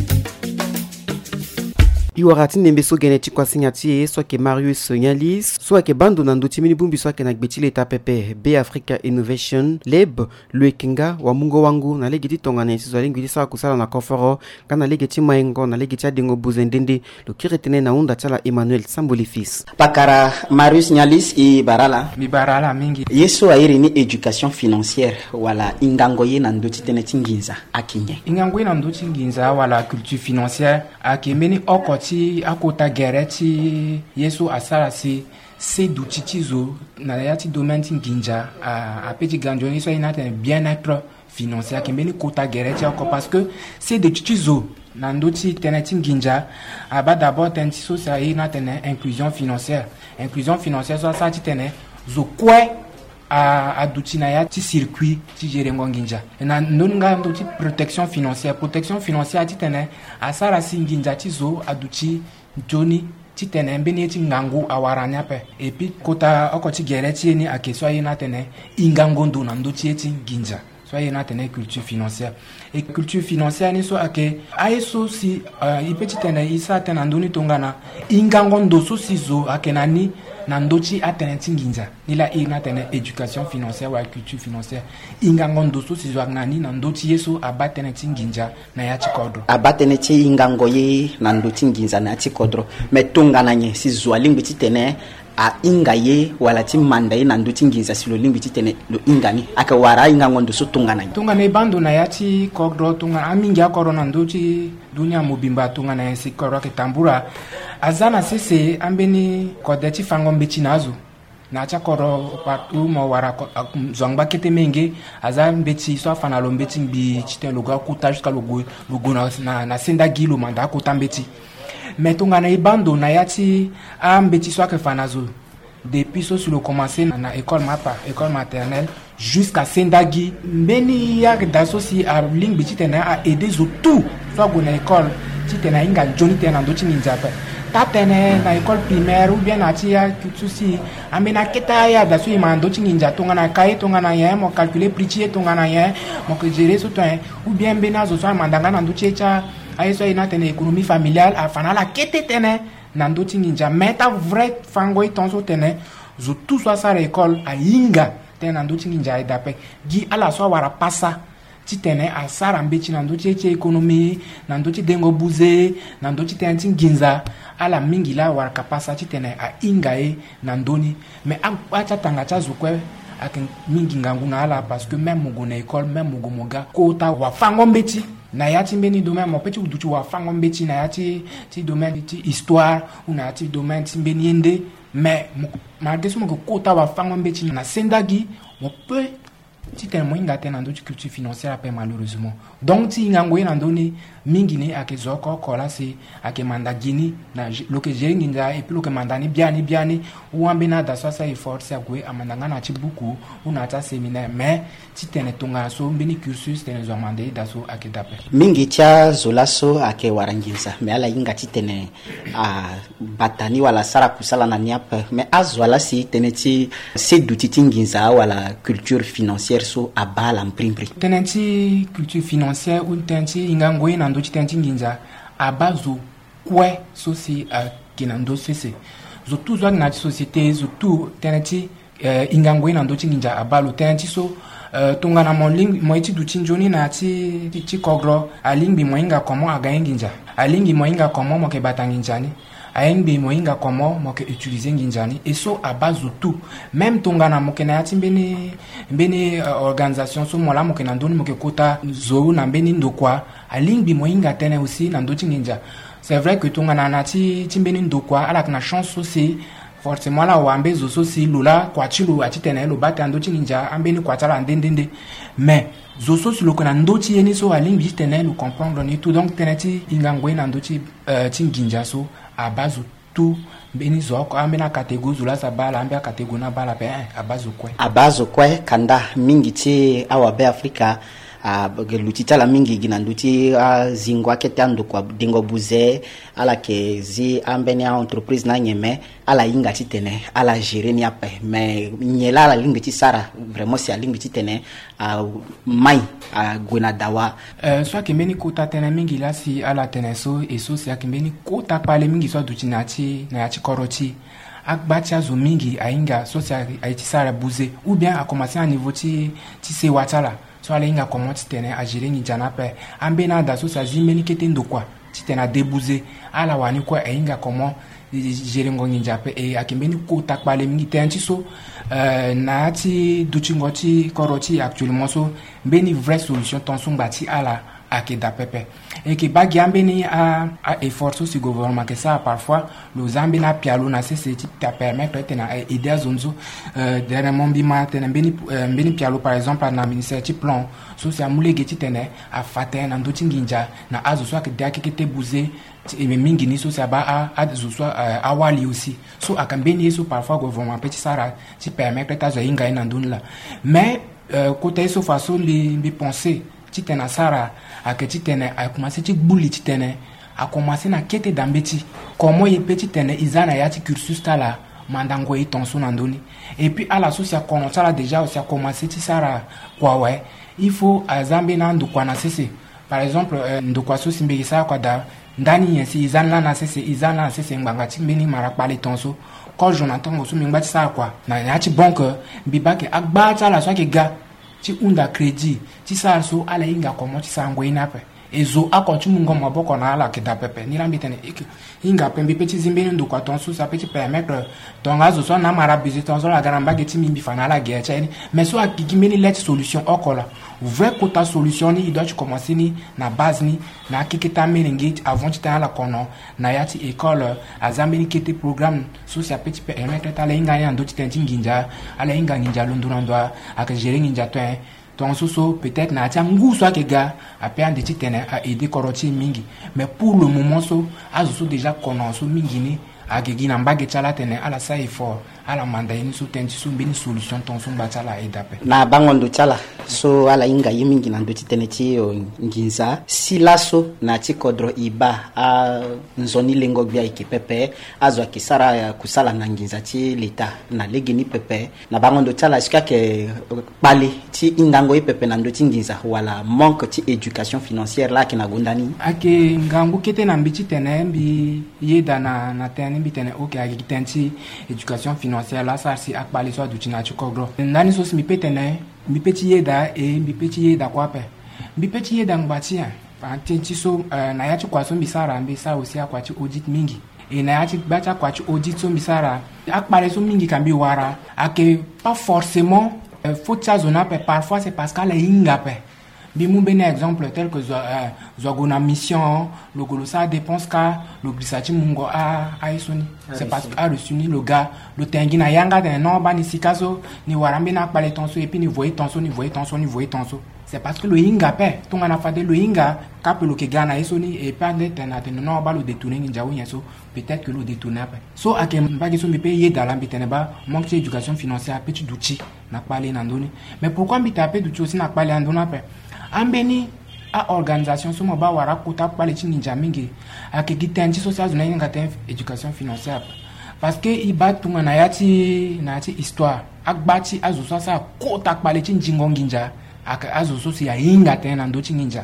Iwarati nembeso geneti kwa signatier soit que Marius Nyalis soit que bando na ndoti mini bumbi soit que na gbeti leta pepe B Africa Innovation Lab Luekinga wa mungo wangu na legiti tonga na isizo lingwi sa kusala na koforo kana legiti maengo na legiti adingo buzendende lo kiretene na unda chala Emmanuel Samboli fils Pakara Marius Nyalis i barala mi barala mingi yeso airi ni education financière wala ingangoye na ndoti teneti nginza akinye ingangoye na ndoti nginza wala culture financière akemeni oko ti akota gereti yeso asara si se dutitizo na yati domaine nginja a a petit ganjoni so ina ten bien-être financier kembeni kota gereti ako parce que c'est de dutitizo na ndoti teneti nginja aba d'abord tenti so sa ina ten inclusion financière inclusion financière so sa ti ten zo kwe a aduti na ya ti circuit ti jerengo nginja na ndonga ndoti protection financière protection financière ti tene asara si nginja ti zo aduti joni ti tene mbeni ti ngangu awaranya pe et puis kota okoti gereti ni akeso ayina tene ingango ndo na ndoti ti nginja so ayina tene culture financière et culture financière ni so ake ayeso si uh, ipeti tene isa tene ndoni tongana ingango ndo so si zo akenani na ndochi ateneti nginja nila ina tene education financière ou culture financière ingango ndoso si zwanani na ndochi yeso abateneti nginja na ya chikodro abateneti ingango ye na ndoti nginja na chikodro metunga nanye si zwalingbi tene a ingaye wala ti mandaye na ndoti nginza silo lingbi tene lo ingani aka wara ingango ndoso tunga nanye tunga ne bando na ya chi kodro tunga amingi akoro na ndoti dunia mobimba tunga na si kodro ke tambura azana sese ambeni kodeti fango mbechi nazo na cha koro patu mo wara zongba kete menge azan mbechi so afana lo mbechi bi chiten loga kuta jusqu'à logo logo na na senda gilo manda ko tambeti metonga na ibando na yati a mbechi so akefana zo depuis so sur le commencer na, na école mapa école maternelle jusqu'à sendagi mbeni ya daso si a ling bi chiten a aider zo tout so go na école chiten na inga joni tena ndo chininja pa tatene na école primaire ou bien na tia kitsusi amena keta ya da sui mando chinginja tonga na kai tonga na ye mo calculer prix tonga na ye mo que gérer so to ou bien bena zo so mandanga na ndo checha ayeso ina tene économie familiale afana la kete tene na ndo chinginja meta vrai fango itonso tene zo tout so sa école a yinga tene na ndo chinginja ida pe gi ala so wara passa titene asara mbechi na ndochi eche ekonomi na ndochi dengo buze na ndochi tenti nginza ala mingi la waraka pasa titene a ingae na ndoni mais acha tanga cha zukwe akin mingi ngangu na ala parce que même mugo na école même mugo moga kota wa fango mbechi na yati mbeni domaine mo petit uduchi wa fango mbechi na yati ti domaine ti histoire ou na yati domaine ti mbeni ende mais malgré ce mo kota wa fango mbechi na sendagi on peut ti tellement inga tena ndo culture financière après malheureusement donc ti ngangoye na ndoni mingi ne akezoko kola si ake manda gini na loke jengi nda et puis loke mandani biani biani ou ambena da so sa effort sa gwe amandanga na ti buku una ta séminaire mais ti tene tonga so mbini cursus tene zo mandé da so ake dape mingi tia zolaso ake waranginza mais ala inga ti tene a batani wala sara kusala na niap mais azwala si tene ti sedu ti tinginza wala culture financière so abala mprimpri tenenti culture financière ou tenti ingangoye na ndo tenti nginza abazo kwe sosi kinando sese zo tu zo na société zo tu tenati ingangwe na ndo chinja abalo tenati so tunga na moling moiti du chinjoni na ti ti kogro alingbi moinga komo agayenginja alingi moinga komo moke batanginjani aengbi moinga komo moke utiliser nginjani et so à base de tout même tunga na moke na yati mbeni mbeni uh, organisation so mola moke na ndoni moke kota zo na mbeni ndokwa alingbi moinga tene aussi na ndo chinginja. C'est vrai que tunga na nati timbeni ndokwa ala na chance aussi forcément la wambe zo so si lula kwa chilu atitene lo bata ndo chinja ambeni kwa tala ndendende mais zo so si lo kana ndo chi yeni so alingi tene lo comprendre ni tout donc teneti ingangwe na ndo chi uh, tinginja so à base tout beni zo ko ambena catégorie zula sa bala ambia catégorie na bala pe à base kwe à base kwe kanda mingi ti awa be Afrika a uh, lutita la mingi gina nduti uh, zingwa ketando kwa dingo buze ala ke zi ambeni a entreprise na nyeme ala inga titene ala gérer ni ape mais nyela la lingi ti sara vraiment c'est a lingi titene a uh, mai a uh, gwena dawa euh soit ke meni kota tene mingi la si ala tene so et so c'est ke meni kota pale mingi so dutinati na ya chikoroti akbatia zo mingi ainga so c'est a ti sara buze ou bien a commencer à niveau ti ti se watala so ala inga comment titene a gérer ni janape ambena da so sa zimeni ketendo kwa titena débouzer ala wani kwa inga comment gérer ngongi njape e akimbeni ko takpale mingi tenchi so euh na ti duchingoti koroti actuellement so beni vraie solution tension bati ala akeda pepe et que bagi ambeni a a effort so si gouvernement que ça parfois le zambi na pialo na c'est c'est ta permettre tena aider zonzo euh dernièrement bima tena beni beni pialo par exemple na ministère ti plan so c'est amule geti tena a faten na ndoti nginja na azo so que daki kete bouzer et mingi ni so ça ba a a zo so awali aussi so akambeni so parfois gouvernement petit sara ti permettre ta zo inga ina ndunla mais côté so façon li bi penser titena sara ake titene a commencé ti buli titene a commencé na kete dambeti comment y petit tene izana ya ti cursus tala mandango e tonso nandoni et puis à la socia commencer là déjà aussi a commencé ti sara kwa ouais il faut azambe na ndukwa na sese par exemple ndukwa so simbe sa kwa da ndani yensi izana na sese izana na sese nganga ti mbeni mara pale tonso ko Jonathan go so mingba ti sa kwa na ya ti banque bibake agba ta la so ke ga ti unda crédit ti sa so ala inga comment ti sango inape ezo akontu mungo maboko na ala ke da pepe ni lambi tene inga pembe petit zimbeni ndo kwa tonso ça peut te permettre donc azo so na mara busy tonso la garamba ke ti mimbi fana la guerre cheni mais so akiki meni let solution okola vrai quota solution ni il doit commencer ni na base ni na kikita meningi avant ti la kono na yati école azambeni kete programme so ça peut te permettre ta la inga ya ndo ti tenti nginja ala inga nginja londona ndo ak gérer nginja to donc so peut-être na tia ngu so ke ga a pe de ti tene a aider koroti mingi mais pour le moment so azo so déjà kono so mingi ni a ke gina mbage chala tene ala sa effort ala manda ni so tenti so mbini solution ton so batala aidape na bangondo chala so ala inga yimingi na ndo ti tene ti nginza silaso na ti kodro iba a nzoni lengo bia ki pepe azo ki sara kusala na nginza ti leta na legeni pepe na bangondo chala sika ke pale ti indango e pepe na ndo ti nginza wala manque ti éducation financière la ki na gondani ake ngangu kete na mbiti tene bi yeda na na tene bi tene ok ake tenti éducation financière là ça si akbali so dutina chukogro nani so mi petene mi peti yeda e mi peti yeda kwa pe mi peti yeda ngbatia antenti so na ya chukwa so misara mbi sa osi akwa chi audit mingi e na ya chi bacha kwa chi audit so misara akbali so mingi kambi wara ake pas forcément faut ça zona pe parfois c'est parce qu'elle inga pe bi mu bene exemple tel que zo zogona mission le golo ça dépense ka le glisati mungo a a isoni c'est parce que a reçu ni le gars le tengina yanga de non ba ni sikaso ni warambe na pale tonso et puis ni voyer tonso ni voyer tonso ni voyer tonso c'est parce que le inga pe tonga na fade le inga cap le ke gana isoni et pas de tena de non ba le détourner ni jawu nyeso peut-être que le détourner pe so ake mbagi so mi pe ye dans l'ambitene ba manque d'éducation financière petit d'outils na pale na ndoni mais pourquoi mi taper d'outils aussi na pale ndona pe ambeni a organisation so ba wara kota pale ti ninja mingi ake gitenji social zona inga ten éducation financière parce que iba tunga na yati na yati histoire akbati azo so sa kota pale ti njingo nginja aka azo so si ya inga ten na ndo ti ninja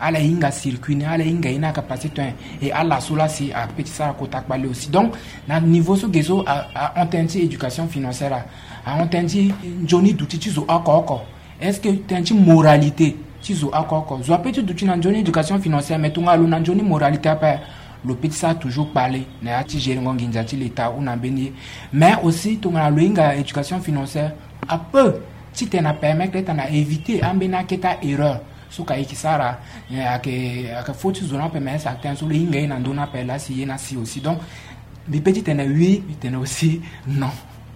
ala inga circuit ala inga ina capacité et ala sola si a petit ça kotak balé aussi donc na niveau so gezo a entendu éducation financière a entendu Johnny douti tizo akoko est-ce que tenchi moralité tizo akoko zo petit douti na Johnny éducation financière mais tunga lo na Johnny moralité apa le petit ça toujours parler na ati gérer ngonginja ti l'état ou na beni mais aussi tunga lo inga éducation financière a peu si tu n'as permettre de éviter ambena keta erreur so ka ikisara ake ake faut zona permettre certains so linga ina ndona pela si ina si aussi donc bi petit tena oui tena aussi non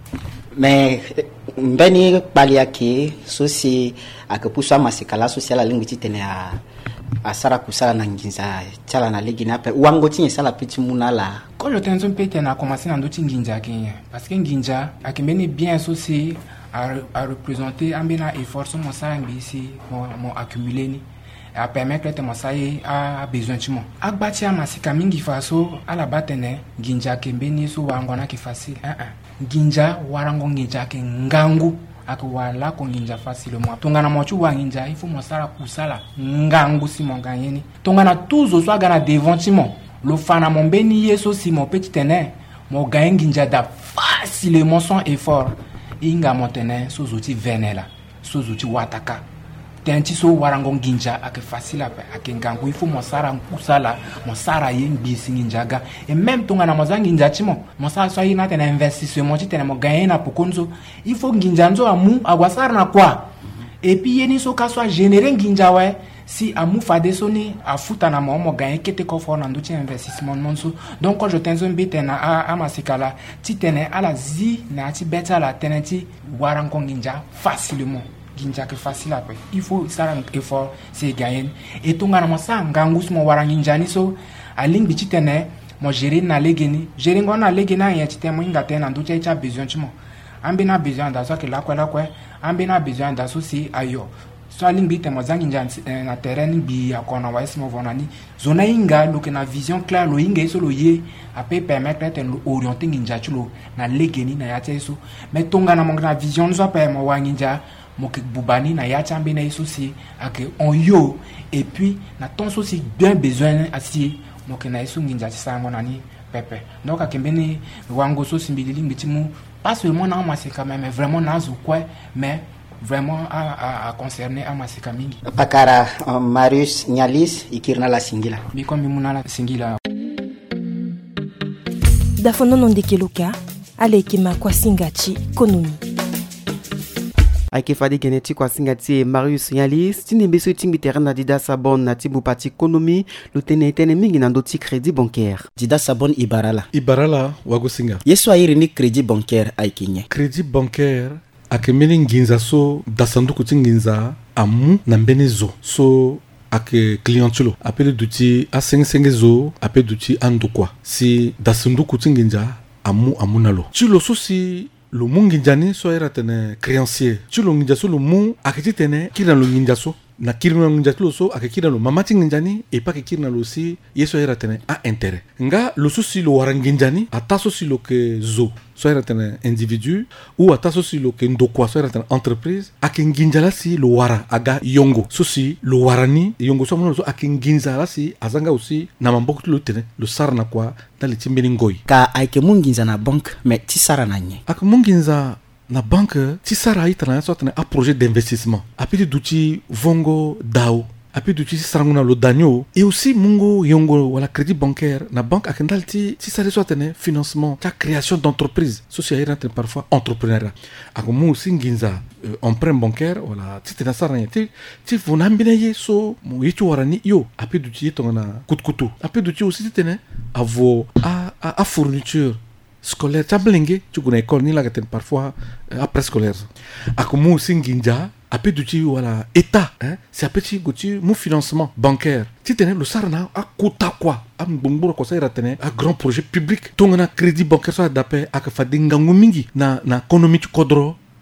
mais mbeni baliake so si ake puswa masikala social linguistique tena a sara kusala na nginza chala na legi na pe wango tinye sala petit munala quand le tension peut na commencer na ndoti nginja kenya parce que nginja akembeni bien associé à, à représenter un bien effort sur mon salaire ici mon accumulé ni à permettre que mon salaire a besoin de moi agbati amasika mingi faso ala batene nginja kembeni so wangona ki facile hein hein nginja warango nginja ke ngangu akwala ko nginja facilement tongana mochu wa nginja il faut mon sala kusala ngangu si mon ganyeni tongana tuzo so gana devantiment le fana mon beni yeso si mon petit tené mon gagne nginja da facilement sans effort inga montene so zoti venela so zoti wataka tenti so warango nginja ake facile ape ake ngangu il faut mon sara kusala mon sara yembi singinjaga et même tongana mozangi nginja chimo mon sara so ina tena investissement tena mo gagner na pokonzo il faut nginja nzo amu agwasara na kwa et puis yeni so ka so générer nginja ouais si amu fade soni afuta na mo mo gagner kete ko fo na nduti investissement monso donc quand je tenzo mbite na a, a masikala ti tene ala zi na ti beta la teneti warango nginja facilement ginja que facile après il faut ça un effort c'est gagner et tonga na mo sa ngangus mo warango nginja ni so aling bi ti tene mo gérer na legeni gérer ngona legena ya ti temo inga tena nduti cha besoin chimo ambena besoin da so que la kwa la kwa ambena besoin da so si ayo so limbi te mozangi njansi na terrain bi akona wa ismo vonani zona inga lo ke na vision claire lo inga so lo ye a peut permettre de orienter nginja chulo na legeni na yacha so mais tonga na monga vision so pa mo wa nginja mo ke bubani na yacha mbena iso si ake on yo et puis na ton so si bien besoin asi mo ke na iso nginja sango nani pepe donc akembeni wango so simbili ngitimu pas seulement na ma c'est quand même vraiment na zo quoi mais vraiment à, à, à concerner à masika mingi pakara uh, Marius Nyalis ikirna la singila bikomi munala singila dafono nondekeluka alekema kwa singachi konomi Aike fadi geneti kwa singati Marius Nyalis tini beso tingi terrain dida sabon na tibu pati konomi lutene tene mingi na ndoti crédit bancaire dida sabon ibarala ibarala wago singa yeso ayiri ni crédit bancaire aikinye crédit bancaire ake meni nginza so dasanduku ti nginza amu na mbeni zo so ake clientulo apele duti a senge zo apele duti andukwa si dasanduku ti nginja amu amu nalo chilo so si lo mu nginjani so era tene créancier chilo nginja so lo mu ake ti tene kira lo nginja so na kirina nginja lo so ake kira lo mamati nginjani e pa ke kirina lo si yeso era tene a intérêt nga lo so si lo waranginjani ata so si lo ke zo soit un individu ou à ta soci lo kendo quoi soit une entreprise akinginjala si lo wara aga yongo soci lo warani yongo so mono so akinginjala si azanga aussi na mamboko lo tene lo sarna quoi dans les timbeni ngoi ka aike munginza na banque mais ti sara na nye ak munginza na banque ti sara itana soit un projet d'investissement apidi duti vongo dao api du ci saranguna lo danyo et aussi mungo yongo wala crédit bancaire na banque akendalti si ça soit un financement ta création d'entreprise sociale parfois entrepreneuriat akomo aussi nginza euh, emprunt bancaire wala ti tena saranya ti ti vona mbinaye so mo yitu warani yo api du ci tongana kutkutu api du ci aussi tena avo a a, a fourniture scolaire tablingue tu connais école ni la gaten parfois euh, après scolaire akomo aussi nginja après du ti voilà état hein c'est après ti goti mon financement bancaire ti tene le sarna a kota quoi am bongboro ko sa tene a grand projet public tongana crédit bancaire so d'appel ak fadinga ngumingi na na économie tu kodro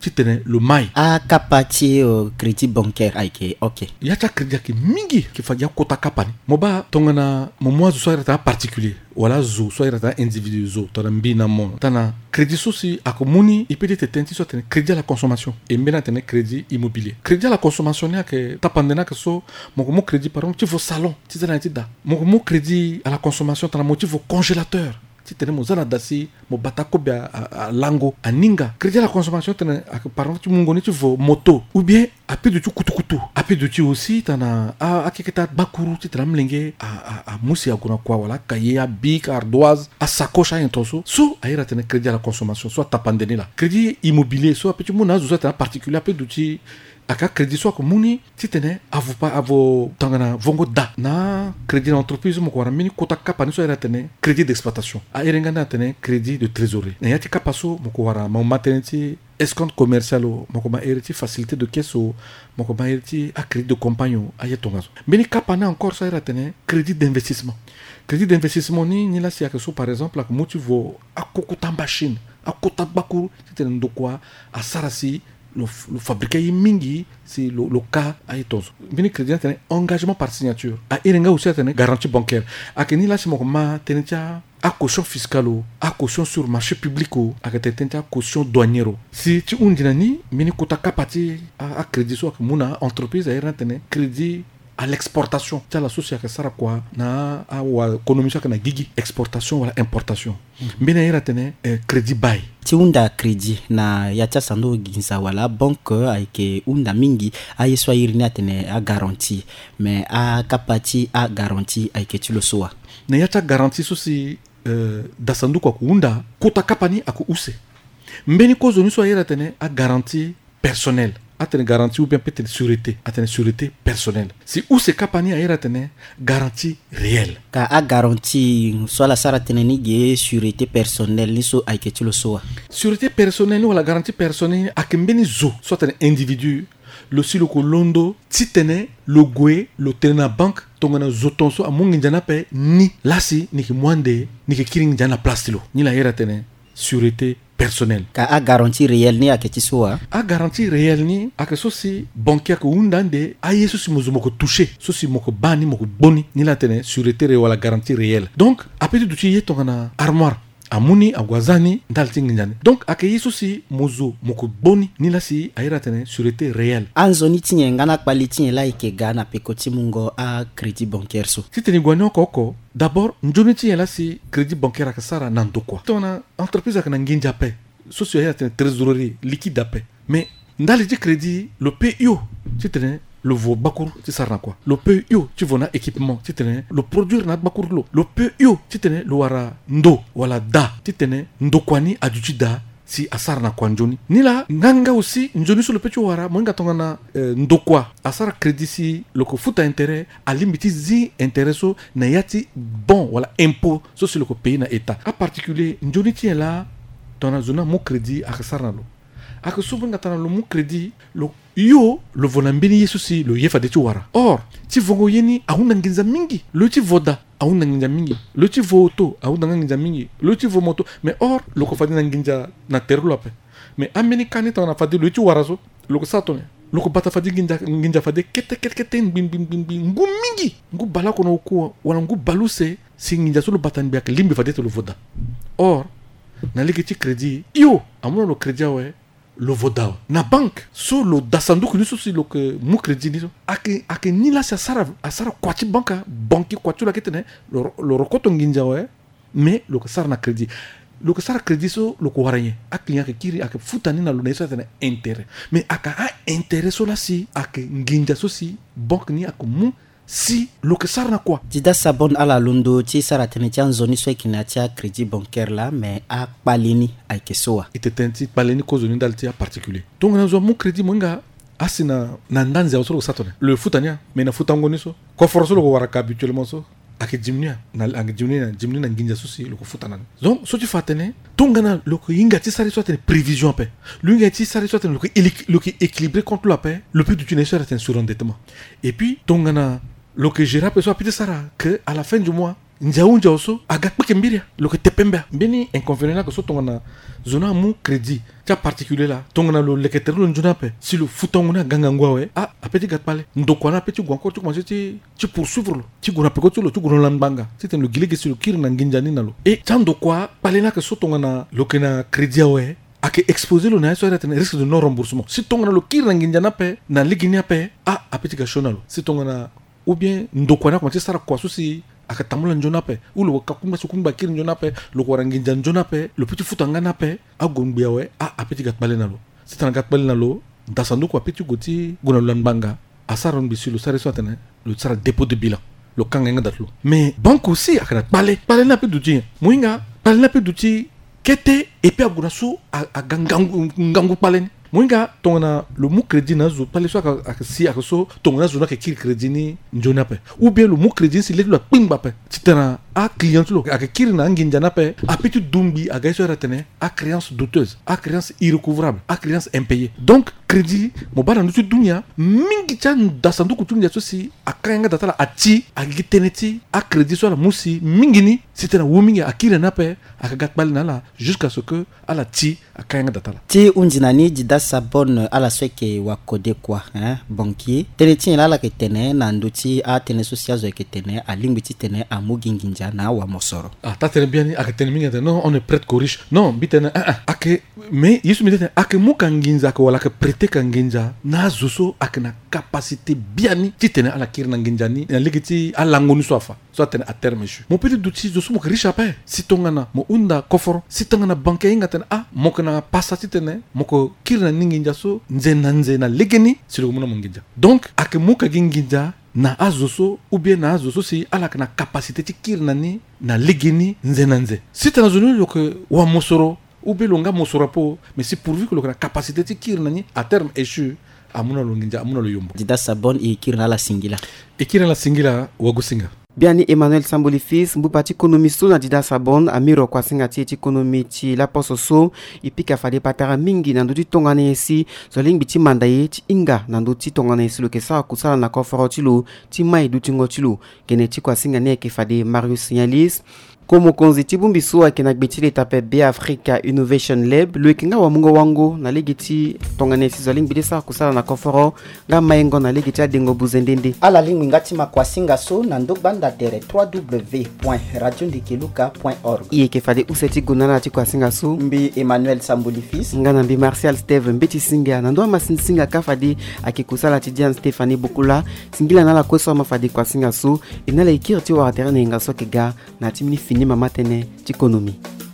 tu tenais le mai a kapati au crédit bancaire aike OK ya ta crédit ki mingi ki fa ya kota kapani moba tongana mo moi zo soit particulier wala zo soit individu zo to rambi na mon tana crédit souci akomuni ipete te tenti soit crédit à la consommation et mbena tene crédit immobilier crédit à la consommation ya que tapandena que so mo mo crédit par exemple tu vos salon tu tena tida mo mo crédit à la consommation tana motif au congélateur si tu as dasi mo batako bia a lango a ninga crédit à la consommation tena par exemple tu mongoni tu veux moto ou bien après de tu kutu kutu après de tu aussi tana a akeketa bakuru tu tram lenge a a a musi aguna kwa wala kaya bic ardoise a sacoche a intoso so aira tena crédit à la consommation soit tapandeni là crédit immobilier soit après tu mona zo tena particulier après de tu aka crédit soit comme muni si tene avo pa avo tangana vongo da na crédit d'entreprise mo kwara mini kota kapa ni so era tene crédit d'exploitation a erenga na tene crédit de trésorerie na yati kapa so mo kwara mo maternité escompte commercial mo ko ma eriti facilité de caisse mo ko ma eriti a crédit de compagnon a yetonga so mini kapa na encore so era tene crédit d'investissement crédit d'investissement ni ni la si so par exemple la motivo a kokuta machine a kota bakuru si tene ndokwa a sarasi le, le fabriqué mingi c'est le, le cas à étonzo bien crédit a engagement par signature a irenga aussi a garantie bancaire a keni la simo ma tenetia a caution fiscale a caution sur marché public a tenetia caution douanière si tu undinani mini kota kapati a, a crédit so muna entreprise a irantene crédit à l'exportation tu as la société que ça quoi na a wa économie ça na gigi exportation wala importation mbina ira tene eh, crédit bail ti unda crédit na yacha sando ginsa wala banque aike unda mingi aye so irina tene a garantie mais a kapati a garantie aike tu le soa na yacha garantie so si euh, da sandu kwa unda kota kapani aku use mbeni ko zoni so ira tene a garantie personnelle atene garantie ou bien peut-être sûreté atene sûreté personnelle si ou se kapani a ira tene garantie réelle ka a garantie soit la sara tene ni ge sûreté personnelle ni so aike tu le soa sûreté personnelle ou la garantie personnelle a kembeni zo soit un individu le silo ko londo ti tene le gwe le tene na banque tongana zotonso a mongi njana pe ni lasi ni ki mwande ni ki kiring njana plastilo ni la ira tene sûreté personnel ka a garantie réelle ni aketi soa a garantie réelle ni ake so si banquier ko undande a yeso si mozo moko toucher so si moko bani moko boni ni la tene sûreté réelle wala garantie réelle donc après du tiye tongana armoire amuni agwazani ndalti ngindane donc ake yeso si mozo moko boni ni la si aira tene sûreté réelle anzoni tinye ngana kwaliti la ike gana pekoti mungo a crédit bancaire so si teni gwanyo koko d'abord njoni tinye la si crédit bancaire akasara nando kwa tona entreprise akana nginja pe so si aira tene trésorerie liquide ape mais ndali ti crédit le P I O si tene le vo bakour ti sarna quoi le P I O tu vona équipement ti tene le produire na bakour lo le P I O ti tene lo wara ndo wala da ti tene ndo kwani aduti da si asarna kwa njoni nila nganga aussi njoni sur le petit wara monga tongana euh, ndo kwa asara crédit si le ko futa intérêt a limiti zi intérêt so na yati bon wala impôt so si le ko payer na état en particulier njoni ti là tona zona mo crédit akasarna lo aka souvent ngatana lo mo crédit lo yo le volambini yesu si lo yefa de wara or ti vongo yeni ahunda nginza mingi lo ti voda ahunda nginza mingi lo ti voto ahunda nginza mingi lo ti vo moto mais or lo ko fadi na nginza na terlo ape mais ameni kani tona fadi lo ti wara so lo ko satone lo ko bata fadi nginza nginza fadi kete kete kete bim bim bim bim ngu mingi ngu bala ko no ko wala ngu baluse si nginza so lo batan biak limbi fadi to lo voda or na ligi ti crédit yo amono lo crédit we le vodao na banque so lo dasandu kuni so si lo ke mu crédit ni so ake ake ni la sa sara asara kwati banka banki kwatu la ketene lo lo rokoto nginja we mais lo ke sara na crédit lo ke sara crédit so lo ko waranye ak client ke kiri ake futani na lo ne so tene intérêt mais aka a intérêt so la si ake nginja so si banque ni ak mu si lo que sarna quoi tida sabon ala lundo ti sara tene ti anzoni so ikina ti crédit bancaire là mais a palini ay kesoa ite tenti palini ko zoni dalti a particulier donc na zo mo crédit monga asina na ndanza so satone le futania mais na futangoni so ko forso lo ko waraka habituellement so ake jimnia na ake jimnia jimnia na nginja so si lo ko futana donc so ti fatene tongana lo ko inga ti sari so tene prévision pe lo inga ti sari so tene lo ko lo ko équilibré contre la paix le plus du tunnel sur un surendettement et puis tongana lo que je rappelle soit peut-être ça que à la fin du mois njau njau so aga peke mbiria lo ke tepembe beni inconvénient que so tongana zona mu crédit tia particulier là tongana lo leketere lo njuna pe si lo futongona ganga ngwawe ah apeti gatpale ndokwana peti gwa encore tu commencer ti ti poursuivre lo ti gona pe ko tu lo tu gona lambanga ti ten lo gilege si lo kir na nginjani na lo e tando kwa palena que so tongana lo ke na crédit awe ake exposer lo na so rete risque de non remboursement si tongana lo kir na nginjana pe na ligini pe ah apeti ga shona lo si tongana ou bien ndokwana commencer sara kwa so si aka tamula njona pe ulo kakumba sukumba kiri njona pe lo kwaranginja njona pe lo petit futanga na pe agombia we a apeti gatbale na lo sitana gatbale na lo dasandu ko apeti goti gona lanbanga asaron bisi lo sare sotene lo sara dépôt de bilan lo kanga nga datlo mais banque aussi aka bale bale na pe duti muinga bale na pe duti kete et puis aguna so a gangangu ngangu bale Mwinga tongana le mot crédit na zo pale so aka si aka so tongana zo na ke kiri crédit ni njona pe ou bien le mot crédit si le lo pingba pe titana a client lo aka kiri na nginja na pe a petit dumbi aga so retene a créance douteuse a créance irrecouvrable a créance impayée donc crédit mo bana ndu dunya mingi chan dasandu kutunja so si akanga datala ati agiteneti a crédit so la musi mingi ni titana wo mingi akira na pe aka gatbal na la jusqu'à ce que ala ti akanga datala ti unjinani jida sabon ala sweke wa kode kwa hein banquier teneti la la ketene na nduti a tene social zo ketene a lingbi tene a muginginja na wa mosoro ah ta tene bien a ketene minga non on est prête ko riche non bitene ah ah ake mais yesu mitene ake mukanginza ko wala ke prêter kanginja na zoso akena capacité bien ti tene ala kirna nginjani na ligiti ala ngonu sofa so tene a terme ju mo petit duti zoso mo riche apa si tongana mo unda koforo si tongana banque inga tene ah mo kana pasati tene mo ko kirna ninginja so nzena nzena legeni silo muna munginja donc ake muka ginginja na azoso ou bien na azoso si ala kana capacité ti kirna ni na legeni nzena nze si tana zonu lo ke wa mosoro ou bien longa mosoro po mais si pourvu que lo kana capacité ti kirna ni à terme échu amuna lo nginja amuna lo yombo dida sabon e kirna la singila e kirna la singila wagusinga Biani Emmanuel Samboli fils mbupati ekonomi so na dida sabon amiro kwa singa ti ekonomi ti la poso so ipika fade patara mingi na nduti tongana esi zoling biti mandaye ti inga na nduti tongana esi lo kesa kusala na koforo ti lo ti mai duti ngo ti lo kene ti kwa singa ne ke fade Marius Signalis Komo konzi tibumbi suwa kena gbetile tape B Africa Innovation Lab lo kinga wa mungo wango na legiti tongane sizoling bidesa kusala na koforo ga mayengo na legiti adengo buzendende ala lingwi ngati makwasinga so na ndobanda tere w w w point radio ndikeluka point org iye ke fade useti gunana ti kwasinga so mbi Emmanuel Samboli fils ngana mbi Martial Steve mbeti singa na ndo masin singa ka fade akikusala ti Dian Stéphanie Bukula singila na la kweso ma fade kwasinga so inala ikirti wa terene nga so ke ga na timini ni mama tene tikonomi.